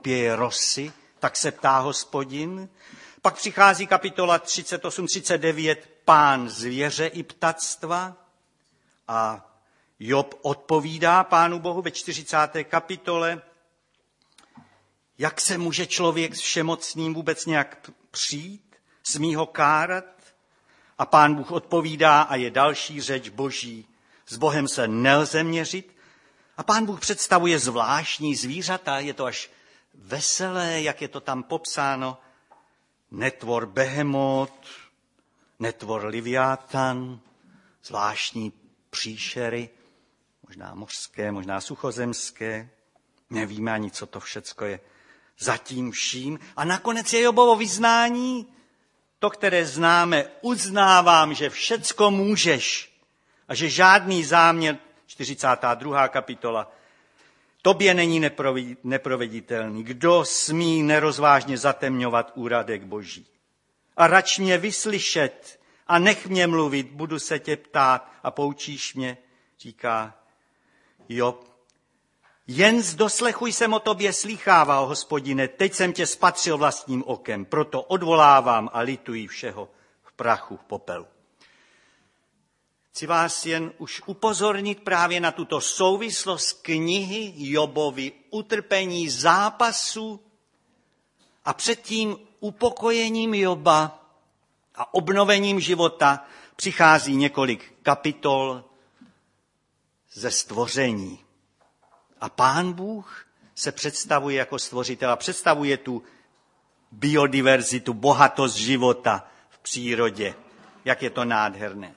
opěje rosy, tak se ptá Hospodin. Pak přichází kapitola 38-39, Pán zvěře i ptactva a Job odpovídá Pánu Bohu ve 40. kapitole, jak se může člověk s všemocným vůbec nějak přijít, smí ho kárat? A Pán Bůh odpovídá a je další řeč Boží. S Bohem se nelze měřit. A Pán Bůh představuje zvláštní zvířata, je to až veselé, jak je to tam popsáno. Netvor behemot, netvor liviátan, zvláštní příšery, možná mořské, možná suchozemské. Nevíme ani, co to všecko je zatím vším. A nakonec je Jobovo vyznání, to, které známe, uznávám, že všecko můžeš a že žádný záměr, 42. kapitola, tobě není neproveditelný. Kdo smí nerozvážně zatemňovat úradek Boží? A rač mě vyslyšet a nech mě mluvit, budu se tě ptát a poučíš mě, říká Job. Jen z doslechu jsem o tobě slýchával, Hospodine, teď jsem tě spatřil vlastním okem, proto odvolávám a lituji všeho v prachu, v popelu. Chci vás jen už upozornit právě na tuto souvislost knihy Jobovy, utrpení zápasu a předtím upokojením Joba a obnovením života přichází několik kapitol ze stvoření. A Pán Bůh se představuje jako stvořitel a představuje tu biodiverzitu, bohatost života v přírodě. Jak je to nádherné.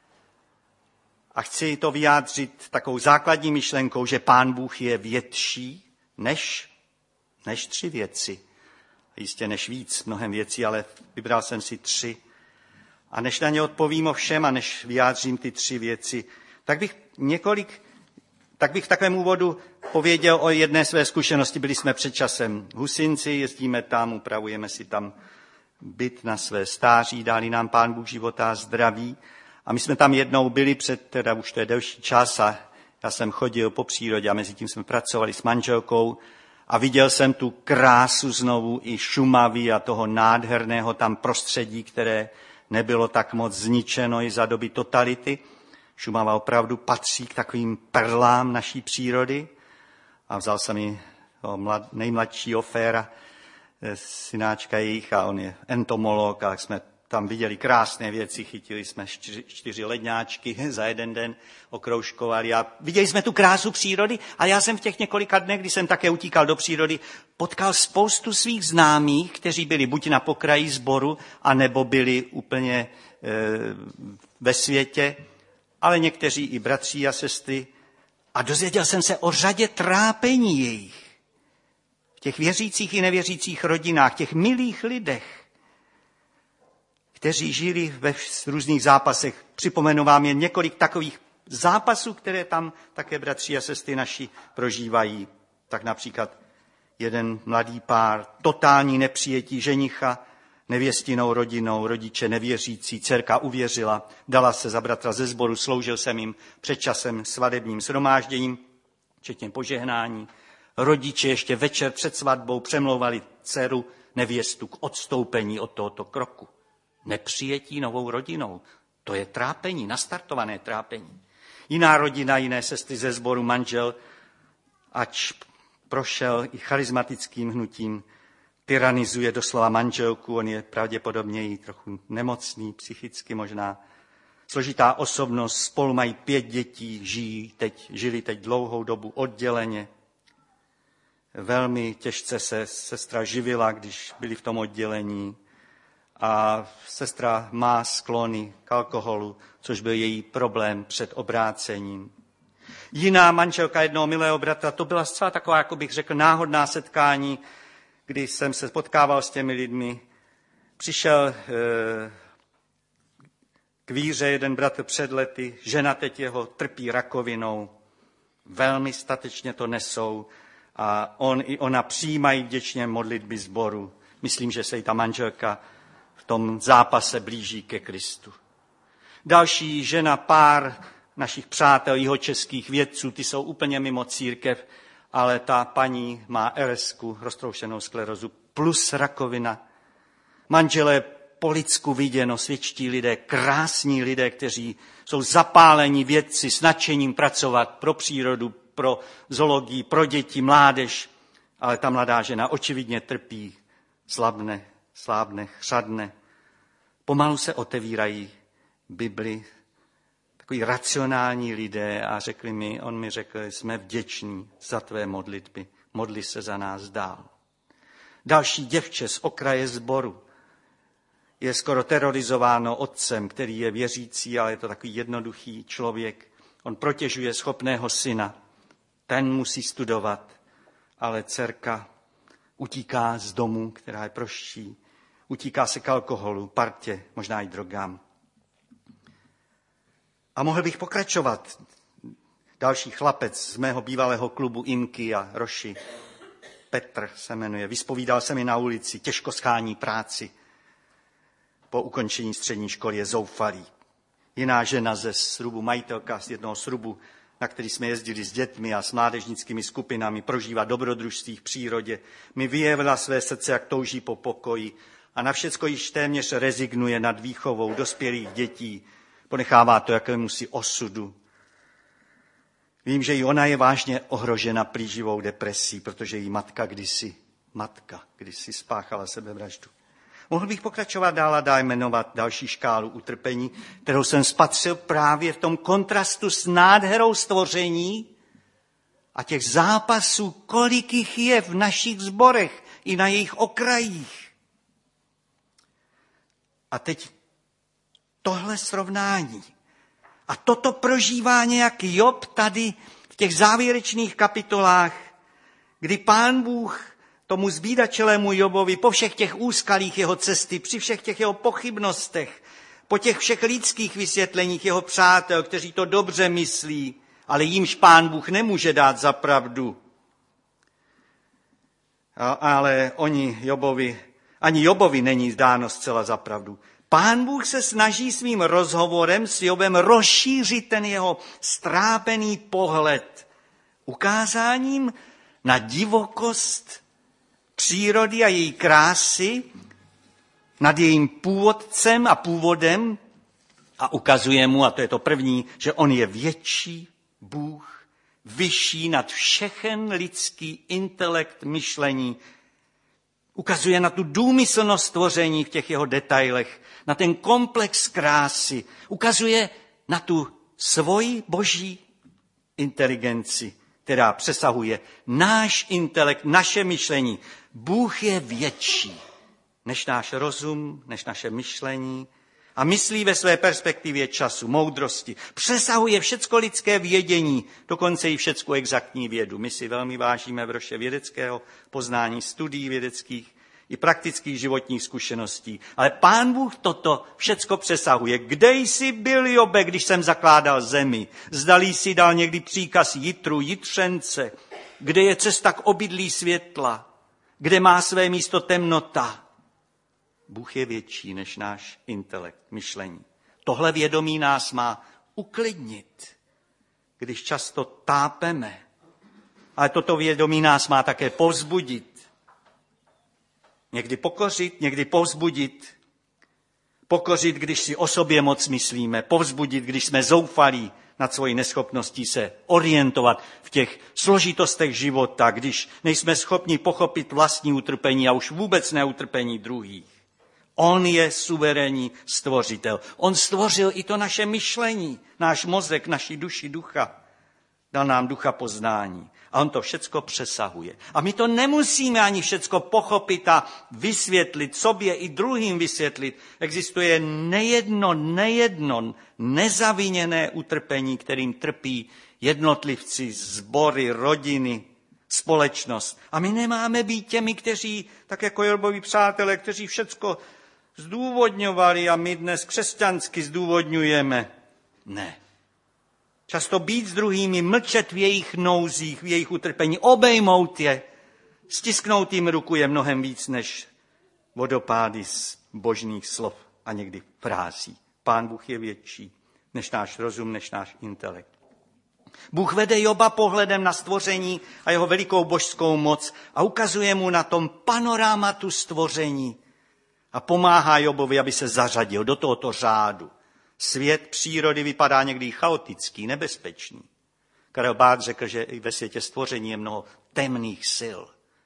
A chci to vyjádřit takovou základní myšlenkou, že Pán Bůh je větší než 3 věci. Jistě než víc, mnohem věcí, ale vybral jsem si 3. A než na ně odpovím o všem a než vyjádřím ty 3 věci, tak bych v takovém úvodu pověděl o jedné své zkušenosti. Byli jsme před časem v Husinci, jezdíme tam, upravujeme si tam byt na své stáří, dali nám Pán Bůh života a zdraví. A my jsme tam jednou byli už to je delší čas a já jsem chodil po přírodě a mezi tím jsme pracovali s manželkou a viděl jsem tu krásu znovu i Šumavy a toho nádherného tam prostředí, které nebylo tak moc zničeno i za doby totality. Šumava opravdu patří k takovým perlám naší přírody a vzal jsem mi nejmladšího Féra, synáčka jejich, a on je entomolog a jsme tam viděli krásné věci, chytili jsme 4 ledňáčky za jeden den, okroužkovali a viděli jsme tu krásu přírody a já jsem v těch několika dnech, kdy jsem také utíkal do přírody, potkal spoustu svých známých, kteří byli buď na pokraji sboru, anebo byli úplně ve světě, ale někteří i bratři a sestry. A dozvěděl jsem se o řadě trápení jejich. V těch věřících i nevěřících rodinách, těch milých lidech, kteří žili ve různých zápasech. Připomenu vám jen několik takových zápasů, které tam také bratři a sestry naši prožívají. Tak například jeden mladý pár, totální nepřijetí ženicha, nevěstinou rodinou, rodiče nevěřící, dcerka uvěřila, dala se za bratra ze sboru, sloužil jsem jim před časem svatebním shromážděním, včetně požehnání. Rodiče ještě večer před svatbou přemlouvali dceru nevěstu k odstoupení od tohoto kroku. Nepřijetí novou rodinou, to je trápení, nastartované trápení. Jiná rodina, jiné sestry ze sboru, manžel, ač prošel i charismatickým hnutím, tyranizuje doslova manželku, on je pravděpodobně i trochu nemocný, psychicky možná. Složitá osobnost, spolu mají 5 dětí, žili teď dlouhou dobu odděleně. Velmi těžce se sestra živila, když byli v tom oddělení. A sestra má sklony k alkoholu, což byl její problém před obrácením. Jiná manželka jednoho milého bratra, to byla zcela taková, jako bych řekl, náhodná setkání, kdy jsem se potkával s těmi lidmi. Přišel k víře jeden bratr před lety, žena teď jeho trpí rakovinou, velmi statečně to nesou a on i ona přijímají vděčně modlitby sboru. Myslím, že se i ta manželka v tom zápase blíží ke Kristu. Další žena, pár našich přátel, jihočeských vědců, ty jsou úplně mimo církev ale ta paní má RS-ku, roztroušenou sklerozu, plus rakovina. Manželé po lidsku viděno, svědčtí lidé, krásní lidé, kteří jsou zapálení vědci, s nadšením pracovat pro přírodu, pro zoologii, pro děti, mládež. Ale ta mladá žena očividně trpí, slábne, chřadne. Pomalu se otevírají Bibli, takový racionální lidé a on mi řekl, jsme vděční za tvé modlitby, modli se za nás dál. Další děvče z okraje sboru je skoro terorizováno otcem, který je věřící, ale je to takový jednoduchý člověk. On protěžuje schopného syna, ten musí studovat, ale dcerka utíká z domu, která je prošší, utíká se k alkoholu, partě, možná i drogám. A mohl bych pokračovat. Další chlapec z mého bývalého klubu Imky a Roši, Petr se jmenuje, vyspovídal se mi na ulici, těžko schání práci. Po ukončení střední školy je zoufalý. Jiná žena ze srubu, majitelka z jednoho srubu, na který jsme jezdili s dětmi a s mládežnickými skupinami, prožívá dobrodružství v přírodě, mi vyjevila své srdce, jak touží po pokoji a na všecko již téměř rezignuje nad výchovou dospělých dětí, ponechává to jakémusi osudu. Vím, že i ona je vážně ohrožena plíživou depresí, protože její matka kdysi spáchala sebevraždu. Mohl bych pokračovat dál a dál jmenovat další škálu utrpení, kterou jsem spatřil právě v tom kontrastu s nádherou stvoření a těch zápasů, kolik jich je v našich sborech i na jejich okrajích. A teď tohle srovnání a toto prožívání, jak Job tady v těch závěrečných kapitolách, kdy Pán Bůh tomu zbídačelému Jobovi po všech těch úskalích jeho cesty, při všech těch jeho pochybnostech, po těch všech lidských vysvětleních jeho přátel, kteří to dobře myslí, ale jimž Pán Bůh nemůže dát za pravdu. Ale ani Jobovi není dáno zcela za pravdu. Pán Bůh se snaží svým rozhovorem s Jobem rozšířit ten jeho strápený pohled ukázáním na divokost přírody a její krásy, nad jejím původcem a původem a ukazuje mu, a to je to první, že on je větší Bůh, vyšší nad všechen lidský intelekt, myšlení. Ukazuje na tu důmyslnost stvoření v těch jeho detailech, na ten komplex krásy. Ukazuje na tu svoji boží inteligenci, která přesahuje náš intelekt, naše myšlení. Bůh je větší než náš rozum, než naše myšlení a myslí ve své perspektivě času, moudrosti. Přesahuje všecko lidské vědění, dokonce i všecko exaktní vědu. My si velmi vážíme v Roše vědeckého poznání, studií vědeckých i praktických životních zkušeností. Ale Pán Bůh toto všecko přesahuje. Kde jsi byl, Jobe, když jsem zakládal zemi? Zdali jsi dal někdy příkaz jitru, jitřence? Kde je cesta k obydlí světla? Kde má své místo temnota? Bůh je větší než náš intelekt, myšlení. Tohle vědomí nás má uklidnit, když často tápeme. Ale toto vědomí nás má také povzbudit. Někdy pokořit, někdy povzbudit. Pokořit, když si o sobě moc myslíme. Povzbudit, když jsme zoufalí nad svojí neschopností se orientovat v těch složitostech života, když nejsme schopni pochopit vlastní utrpení a už vůbec neutrpení druhých. On je suverénní stvořitel. On stvořil i to naše myšlení, náš mozek, naši duši, ducha. Dal nám ducha poznání. A on to všecko přesahuje. A my to nemusíme ani všecko pochopit a vysvětlit, sobě i druhým vysvětlit. Existuje nejedno nezaviněné utrpení, kterým trpí jednotlivci, sbory, rodiny, společnost. A my nemáme být těmi, kteří, tak jako Jobovi přátelé, kteří všecko zdůvodňovali a my dnes křesťansky zdůvodňujeme. Ne. Často být s druhými, mlčet v jejich nouzích, v jejich utrpení, obejmout je, stisknout jim ruku je mnohem víc než vodopády z božných slov a někdy frází. Pán Bůh je větší než náš rozum, než náš intelekt. Bůh vede Joba pohledem na stvoření a jeho velikou božskou moc a ukazuje mu na tom panorámatu stvoření a pomáhá Jobovi, aby se zařadil do tohoto řádu. Svět přírody vypadá někdy chaotický, nebezpečný. Karel Barth řekl, že i ve světě stvoření je mnoho temných sil.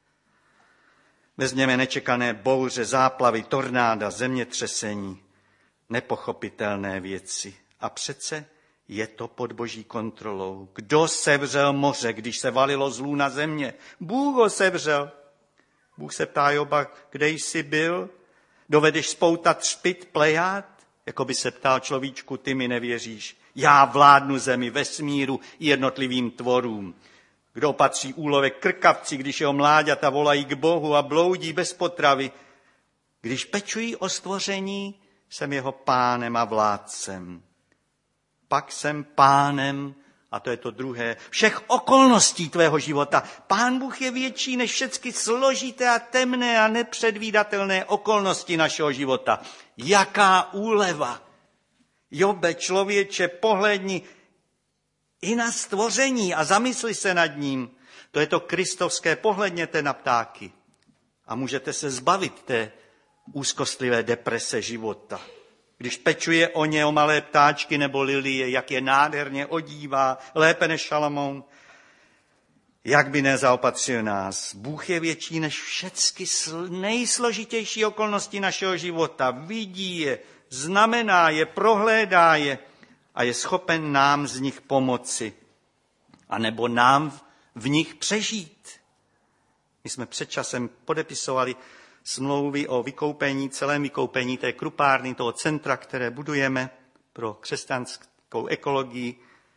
Vezměme nečekané bouře, záplavy, tornáda, zemětřesení, nepochopitelné věci. A přece je to pod boží kontrolou. Kdo sevřel moře, když se valilo zlů na země? Bůh ho sevřel. Bůh se ptá Joba, kde jsi byl? Dovedeš spoutat třpyt Plejád? Jako by se ptal človíčku, ty mi nevěříš. Já vládnu zemi, vesmíru i jednotlivým tvorům. Kdo opatří úlovek krkavci, když jeho mláďata volají k Bohu a bloudí bez potravy? Když pečují o stvoření, jsem jeho pánem a vládcem. Pak jsem pánem, a to je to druhé, všech okolností tvého života. Pán Bůh je větší než všechny složité a temné a nepředvídatelné okolnosti našeho života. Jaká úleva! Jobe, člověče, pohledni i na stvoření a zamysli se nad ním. To je to kristovské, pohledněte na ptáky a můžete se zbavit té úzkostlivé deprese života. Když pečuje o ně, o malé ptáčky nebo lilie, jak je nádherně odívá, lépe než Šalamoun, jak by nezaopatřil nás. Bůh je větší než všechny nejsložitější okolnosti našeho života. Vidí je, znamená je, prohlédá je a je schopen nám z nich pomoci, anebo nám v nich přežít. My jsme před časem podepisovali smlouvy o vykoupení, celém vykoupení té krupárny, toho centra, které budujeme pro křesťanskou ekologii.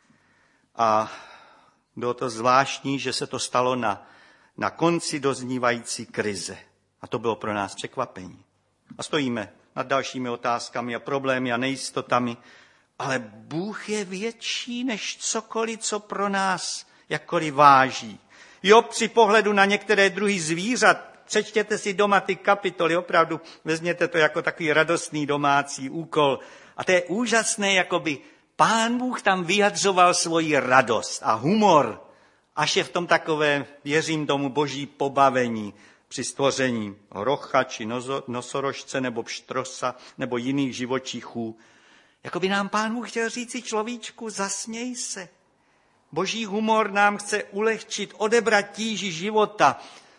A bylo to zvláštní, že se to stalo na konci doznívající krize. A to bylo pro nás překvapení. A stojíme nad dalšími otázkami a problémy a nejistotami, ale Bůh je větší než cokoliv, co pro nás jakkoliv váží. Job při pohledu na některé druhy zvířat, přečtěte si doma ty kapitoly, opravdu vezměte to jako takový radostný domácí úkol. A to je úžasné, jakoby Pán Bůh tam vyjadřoval svoji radost a humor, až je v tom takové, věřím tomu, boží pobavení při stvoření hrocha či nosorožce nebo pštrosa nebo jiných živočichů. Jakoby nám Pán Bůh chtěl říci, človíčku, zasměj se. Boží humor nám chce ulehčit, odebrat tíži života.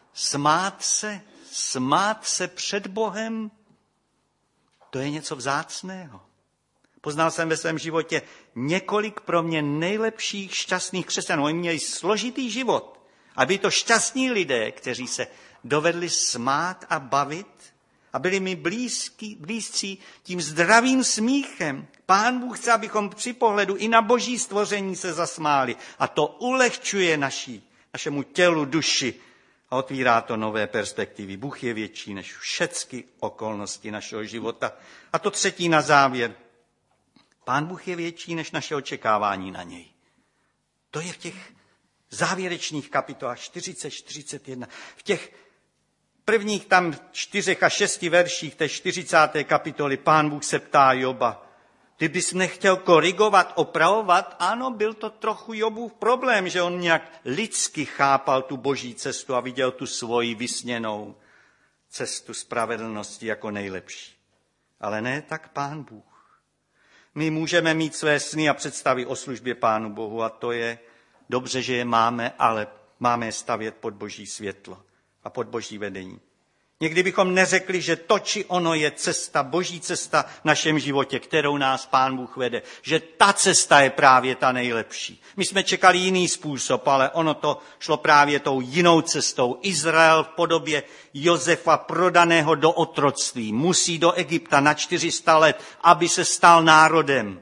Smát se před Bohem, to je něco vzácného. Poznal jsem ve svém životě několik pro mě nejlepších šťastných křesťanů. Oni měli složitý život. A byli to šťastní lidé, kteří se dovedli smát a bavit a byli mi blízcí tím zdravým smíchem. Pán Bůh chce, abychom při pohledu i na boží stvoření se zasmáli. A to ulehčuje našemu tělu, duši a otvírá to nové perspektivy. Bůh je větší než všechny okolnosti našeho života. A to třetí na závěr. Pán Bůh je větší než naše očekávání na něj. To je v těch závěrečných kapitolách 40, 41. V těch prvních tam 4 a 6 verších té 40. kapitoly Pán Bůh se ptá Joba, ty bys nechtěl korigovat, opravovat? Ano, byl to trochu Jobův problém, že on nějak lidsky chápal tu boží cestu a viděl tu svoji vysněnou cestu spravedlnosti jako nejlepší. Ale ne tak Pán Bůh. My můžeme mít své sny a představy o službě Pánu Bohu a to je dobře, že je máme, ale máme je stavět pod boží světlo a pod boží vedení. Někdy bychom neřekli, že to či ono je cesta, boží cesta v našem životě, kterou nás Pán Bůh vede, že ta cesta je právě ta nejlepší. My jsme čekali jiný způsob, ale ono to šlo právě tou jinou cestou. Izrael v podobě Josefa prodaného do otroctví musí do Egypta na 400 let, aby se stal národem.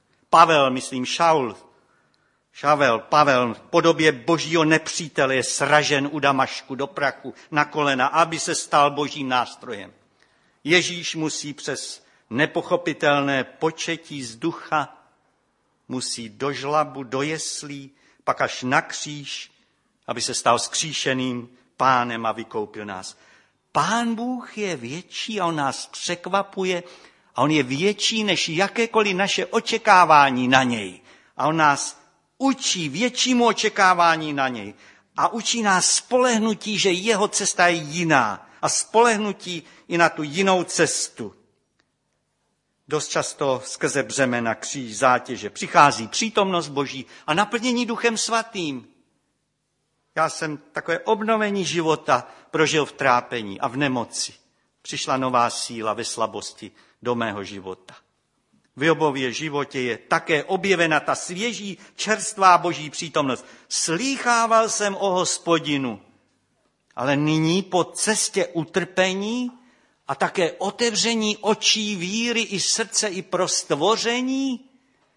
Pavel v podobě božího nepřítele je sražen u Damašku do prachu na kolena, aby se stal božím nástrojem. Ježíš musí přes nepochopitelné početí z ducha, musí do žlabu, do jeslí, pak až na kříž, aby se stal vzkříšeným pánem a vykoupil nás. Pán Bůh je větší a on nás překvapuje a on je větší než jakékoliv naše očekávání na něj. A on nás učí většímu očekávání na něj a učí nás spolehnutí, že jeho cesta je jiná a spolehnutí i na tu jinou cestu. Dost často skrze břemena, kříž, zátěže přichází přítomnost Boží a naplnění Duchem Svatým. Já jsem takové obnovení života prožil v trápení a v nemoci. Přišla nová síla ve slabosti do mého života. V Jobově životě je také objevena ta svěží, čerstvá Boží přítomnost. Slýchával jsem o Hospodinu, ale nyní po cestě utrpení a také otevření očí víry i srdce i pro stvoření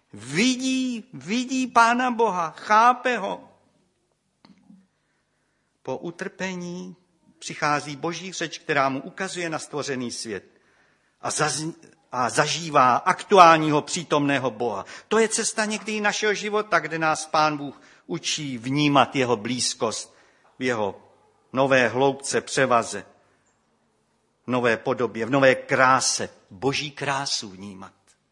vidí Pána Boha, chápe ho. Po utrpení přichází Boží řeč, která mu ukazuje na stvořený svět a zažívá aktuálního přítomného Boha. To je cesta někdy našeho života, kde nás Pán Bůh učí vnímat jeho blízkost v jeho nové hloubce, převaze, v nové podobě, v nové kráse, Boží krásu vnímat.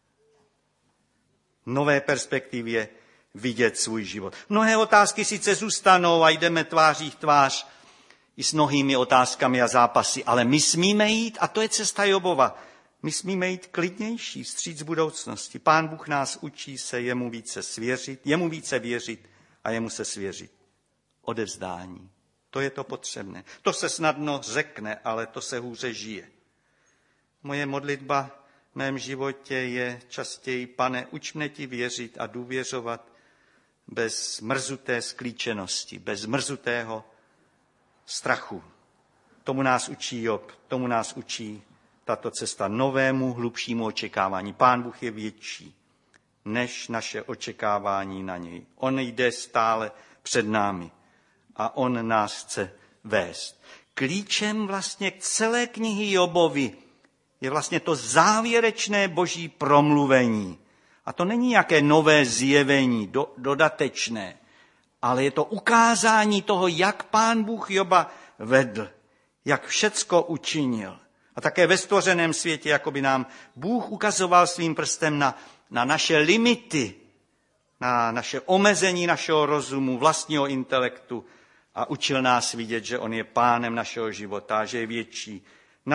V nové perspektivě vidět svůj život. Mnohé otázky sice zůstanou a jdeme tváří v tvář i s mnohými otázkami a zápasy, ale my smíme jít, a to je cesta Jobova, my smíme jít klidnější, vstříc budoucnosti. Pán Bůh nás učí se jemu více věřit a jemu se svěřit. Odevzdání. To je to potřebné. To se snadno řekne, ale to se hůře žije. Moje modlitba v mém životě je častěji: Pane, uč mne ti věřit a důvěřovat bez mrzuté sklíčenosti, bez mrzutého strachu. Tomu nás učí Job, tomu nás učí tato cesta novému, hlubšímu očekávání. Pán Bůh je větší než naše očekávání na něj. On jde stále před námi a on nás chce vést. Klíčem vlastně k celé knihy Jobovi je vlastně to závěrečné Boží promluvení. A to není nějaké nové zjevení, dodatečné, ale je to ukázání toho, jak Pán Bůh Joba vedl, jak všecko učinil. A také ve stvořeném světě, jako by nám Bůh ukazoval svým prstem na naše limity, na naše omezení našeho rozumu, vlastního intelektu a učil nás vidět, že on je pánem našeho života, že je větší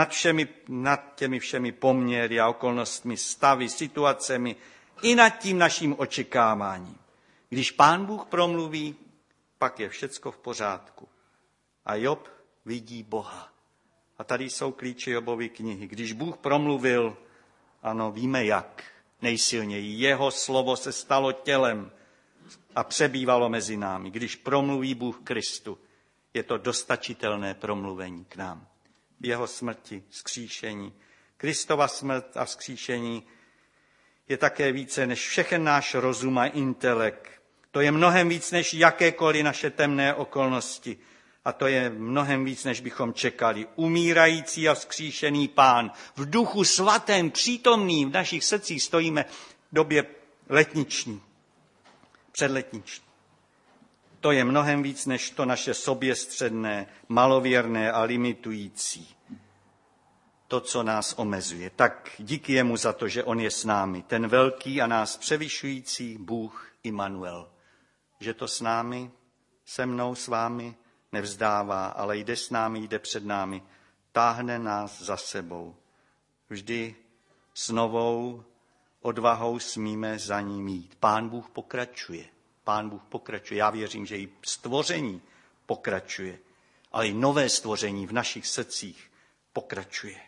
nad těmi všemi poměry a okolnostmi, stavy, situacemi i nad tím naším očekáváním. Když Pán Bůh promluví, pak je všecko v pořádku. A Job vidí Boha. A tady jsou klíče Jobovy knihy. Když Bůh promluvil, ano, víme jak, nejsilněji. Jeho slovo se stalo tělem a přebývalo mezi námi. Když promluví Bůh Kristu, je to dostačitelné promluvení k nám. V jeho smrti, vzkříšení. Kristova smrt a vzkříšení je také více než všechen náš rozum a intelekt. To je mnohem víc než jakékoliv naše temné okolnosti. A to je mnohem víc, než bychom čekali. Umírající a vzkříšený Pán, v Duchu Svatém přítomný v našich srdcích stojíme v době letniční, předletniční. To je mnohem víc, než to naše soběstředné, malověrné a limitující. To, co nás omezuje. Tak díky jemu za to, že on je s námi, ten velký a nás převyšující Bůh Immanuel. Že to s námi, se mnou, s vámi nevzdává, ale jde s námi, jde před námi, táhne nás za sebou. Vždy s novou odvahou smíme za ním jít. Pán Bůh pokračuje. Pán Bůh pokračuje. Já věřím, že i stvoření pokračuje, ale i nové stvoření v našich srdcích pokračuje.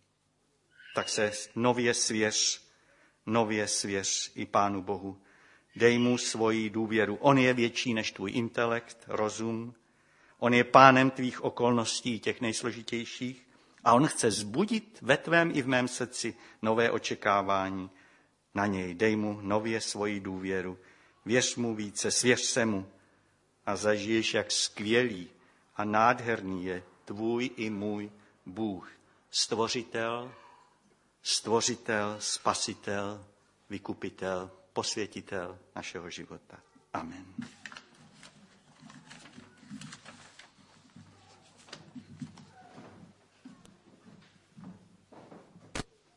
Tak se nově svěř i Pánu Bohu. Dej mu svoji důvěru. On je větší než tvůj intelekt, rozum. On je pánem tvých okolností, těch nejsložitějších. A on chce zbudit ve tvém i v mém srdci nové očekávání na něj. Dej mu nově svoji důvěru. Věř mu více, svěř se mu a zažiješ, jak skvělý a nádherný je tvůj i můj Bůh. Stvořitel, spasitel, vykupitel, posvětitel našeho života. Amen.